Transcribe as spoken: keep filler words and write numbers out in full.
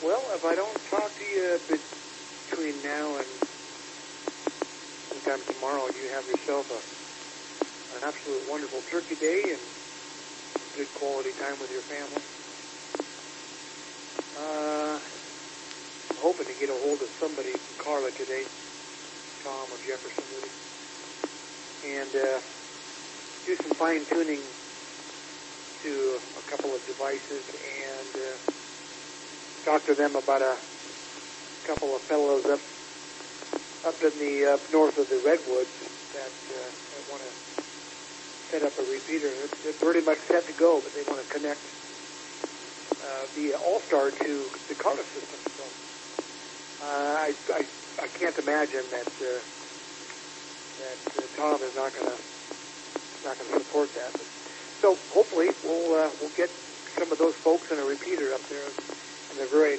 Well, if I don't talk to you between now and sometime tomorrow, you have yourself a, an absolute wonderful turkey day and good quality time with your family. Uh, I'm hoping to get a hold of somebody from Carla today, Tom or Jefferson, maybe, and uh, do some fine-tuning to a couple of devices and uh, talk to them about a couple of fellows up up in the uh, north of the Redwoods that, uh, that want to set up a repeater. They're, they're pretty much set to go, but they want to connect uh, via All-Star to the Carla system. So uh, I, I I can't imagine that uh, that uh, Tom is not going to not going to support that. But, so hopefully we'll uh, we'll get some of those folks in a repeater up there in the very